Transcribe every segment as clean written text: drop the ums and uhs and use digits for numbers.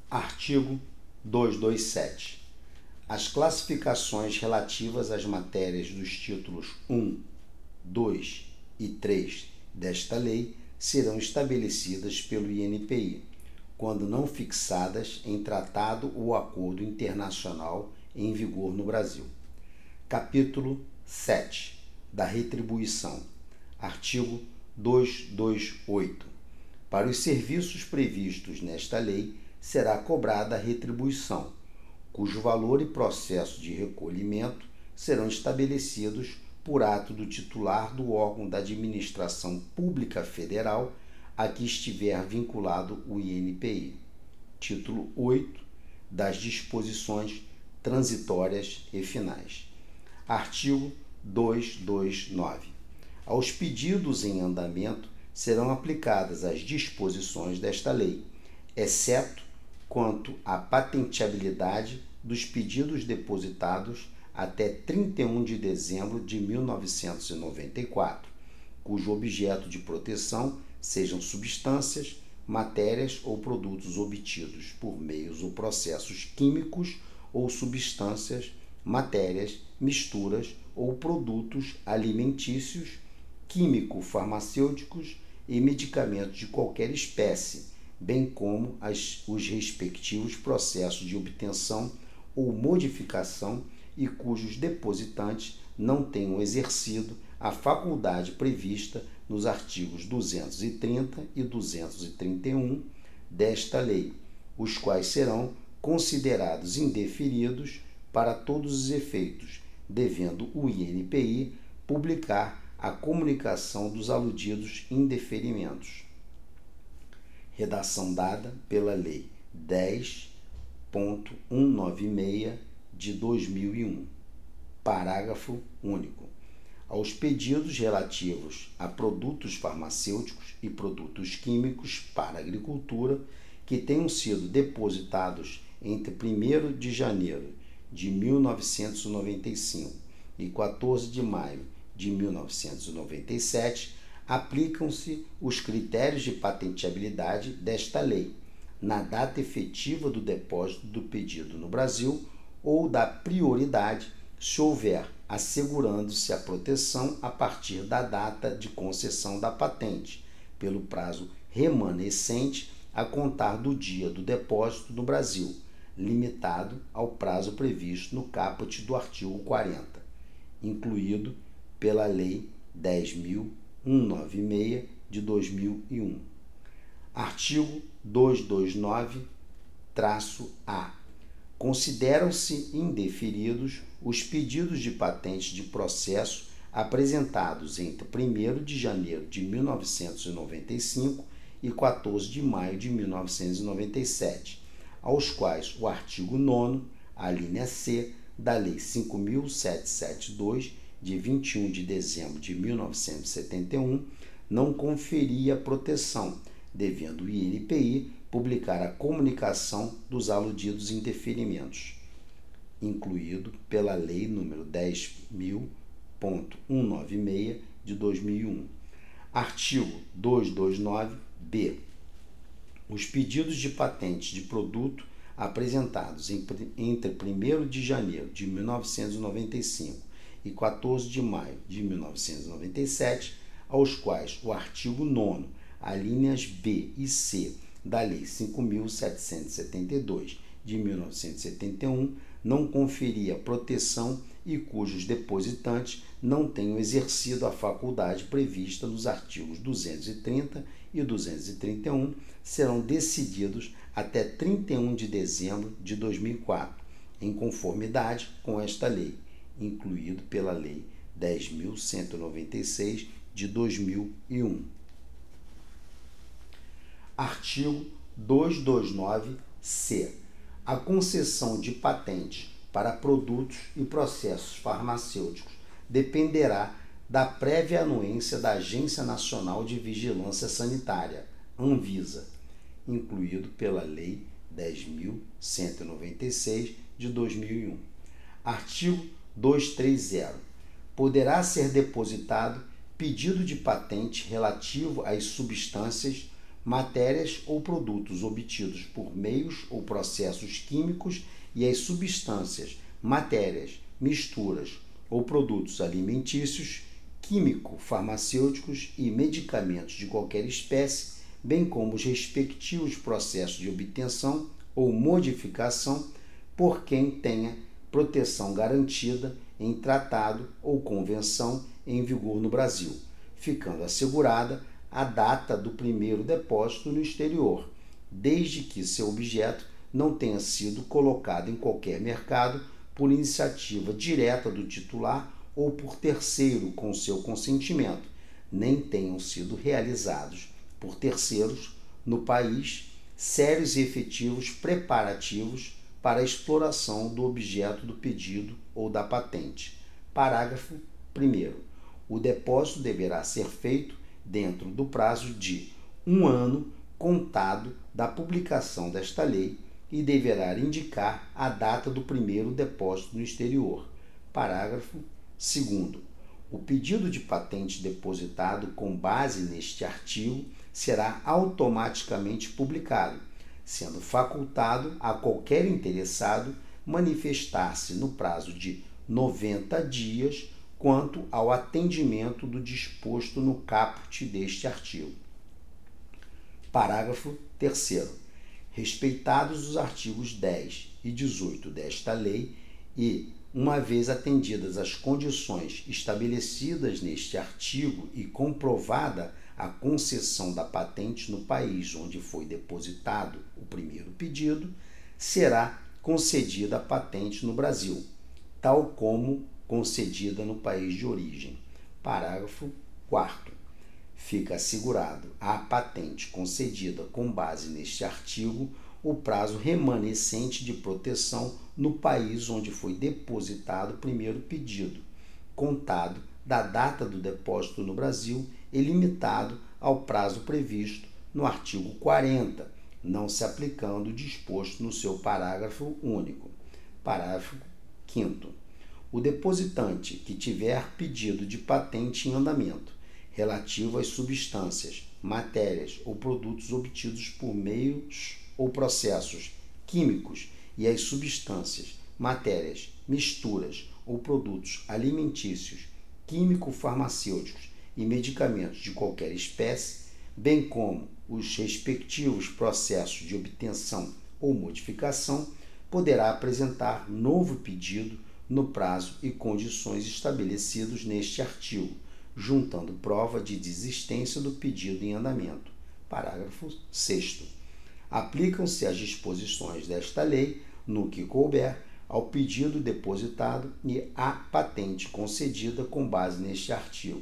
Artigo 227. As classificações relativas às matérias dos títulos 1, 2 e 3 desta lei serão estabelecidas pelo INPI, quando não fixadas em tratado ou acordo internacional em vigor no Brasil. Capítulo 7. Da retribuição. Artigo 228. Para os serviços previstos nesta lei, será cobrada a retribuição, cujo valor e processo de recolhimento serão estabelecidos por ato do titular do órgão da administração pública federal a que estiver vinculado o INPI. Título 8 das disposições transitórias e finais. Artigo 229. Aos pedidos em andamento serão aplicadas as disposições desta lei, exceto quanto à patenteabilidade dos pedidos depositados até 31 de dezembro de 1994, cujo objeto de proteção sejam substâncias, matérias ou produtos obtidos por meios ou processos químicos ou substâncias, matérias, misturas ou produtos alimentícios, químico-farmacêuticos e medicamentos de qualquer espécie, bem como os respectivos processos de obtenção ou modificação e cujos depositantes não tenham exercido a faculdade prevista nos artigos 230 e 231 desta lei, os quais serão considerados indeferidos para todos os efeitos, devendo o INPI publicar a comunicação dos aludidos indeferimentos. Redação dada pela Lei 10.196 de 2001. Parágrafo único. Aos pedidos relativos a produtos farmacêuticos e produtos químicos para a agricultura que tenham sido depositados entre 1º de janeiro de 1995 e 14 de maio de 1997, aplicam-se os critérios de patenteabilidade desta lei, na data efetiva do depósito do pedido no Brasil ou da prioridade, se houver, assegurando-se a proteção a partir da data de concessão da patente, pelo prazo remanescente a contar do dia do depósito no Brasil, limitado ao prazo previsto no caput do artigo 40, incluído pela Lei 10.196 de 2001. Artigo 229-A. Consideram-se indeferidos os pedidos de patente de processo apresentados entre 1º de janeiro de 1995 e 14 de maio de 1997, aos quais o artigo 9º, a linha C, da Lei 5.772, de 21 de dezembro de 1971, não conferia proteção, devendo o INPI publicar a comunicação dos aludidos indeferimentos, incluído pela Lei nº 10.196 de 2001. Artigo 229-B. Os pedidos de patente de produto apresentados entre 1º de janeiro de 1995 e 14 de maio de 1997, aos quais o artigo 9º, alíneas B e C da Lei 5.772 de 1971, não conferia proteção e cujos depositantes não tenham exercido a faculdade prevista nos artigos 230 e 231, serão decididos até 31 de dezembro de 2004, em conformidade com esta lei, incluído pela Lei 10.196 de 2001. Artigo 229-C. A concessão de patentes para produtos e processos farmacêuticos dependerá da prévia anuência da Agência Nacional de Vigilância Sanitária, Anvisa, incluído pela Lei 10.196 de 2001. Artigo 230. Poderá ser depositado pedido de patente relativo às substâncias, matérias ou produtos obtidos por meios ou processos químicos e as substâncias, matérias, misturas ou produtos alimentícios, químico-farmacêuticos e medicamentos de qualquer espécie, bem como os respectivos processos de obtenção ou modificação por quem tenha proteção garantida em tratado ou convenção em vigor no Brasil, ficando assegurada a data do primeiro depósito no exterior, desde que seu objeto não tenha sido colocado em qualquer mercado por iniciativa direta do titular ou por terceiro com seu consentimento, nem tenham sido realizados por terceiros no país sérios e efetivos preparativos para a exploração do objeto do pedido ou da patente. Parágrafo 1º. O depósito deverá ser feito dentro do prazo de 1 ano contado da publicação desta lei e deverá indicar a data do primeiro depósito no exterior. Parágrafo 2º. O pedido de patente depositado com base neste artigo será automaticamente publicado, sendo facultado a qualquer interessado manifestar-se no prazo de 90 dias quanto ao atendimento do disposto no caput deste artigo. Parágrafo 3º. Respeitados os artigos 10 e 18 desta lei e, uma vez atendidas as condições estabelecidas neste artigo e comprovada a concessão da patente no país onde foi depositado o primeiro pedido, será concedida a patente no Brasil, tal como concedida no país de origem. Parágrafo 4º. Fica assegurado à patente concedida com base neste artigo o prazo remanescente de proteção no país onde foi depositado o primeiro pedido, contado da data do depósito no Brasil e limitado ao prazo previsto no artigo 40, não se aplicando o disposto no seu parágrafo único. Parágrafo 5º. O depositante que tiver pedido de patente em andamento relativo às substâncias, matérias ou produtos obtidos por meios ou processos químicos e às substâncias, matérias, misturas ou produtos alimentícios, químico-farmacêuticos e medicamentos de qualquer espécie, bem como os respectivos processos de obtenção ou modificação, poderá apresentar novo pedido no prazo e condições estabelecidos neste artigo, juntando prova de desistência do pedido em andamento. Parágrafo 6º. Aplicam-se as disposições desta lei, no que couber, ao pedido depositado e à patente concedida com base neste artigo.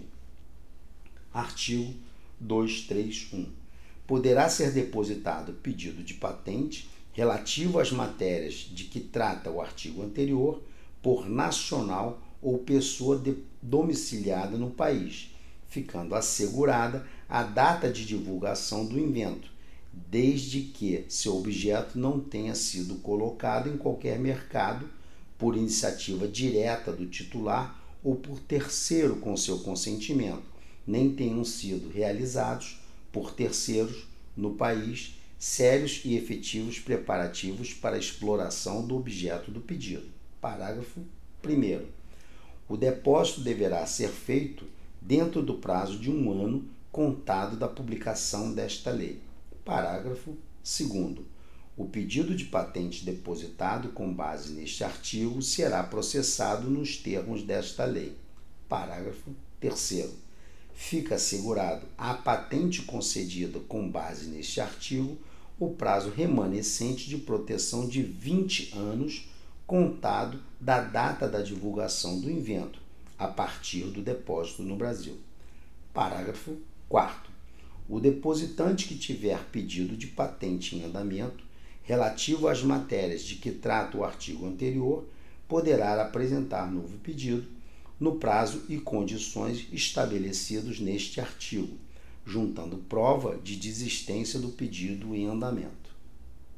Artigo 231. Poderá ser depositado pedido de patente relativo às matérias de que trata o artigo anterior por nacional ou pessoa domiciliada no país, ficando assegurada a data de divulgação do invento, desde que seu objeto não tenha sido colocado em qualquer mercado por iniciativa direta do titular ou por terceiro com seu consentimento, nem tenham sido realizados por terceiros no país sérios e efetivos preparativos para a exploração do objeto do pedido. Parágrafo 1º. O depósito deverá ser feito dentro do prazo de 1 ano contado da publicação desta lei. Parágrafo 2º. O pedido de patente depositado com base neste artigo será processado nos termos desta lei. Parágrafo 3º. Fica assegurado à patente concedida com base neste artigo o prazo remanescente de proteção de 20 anos contado da data da divulgação do invento, a partir do depósito no Brasil. Parágrafo 4º. O depositante que tiver pedido de patente em andamento relativo às matérias de que trata o artigo anterior poderá apresentar novo pedido no prazo e condições estabelecidos neste artigo, juntando prova de desistência do pedido em andamento.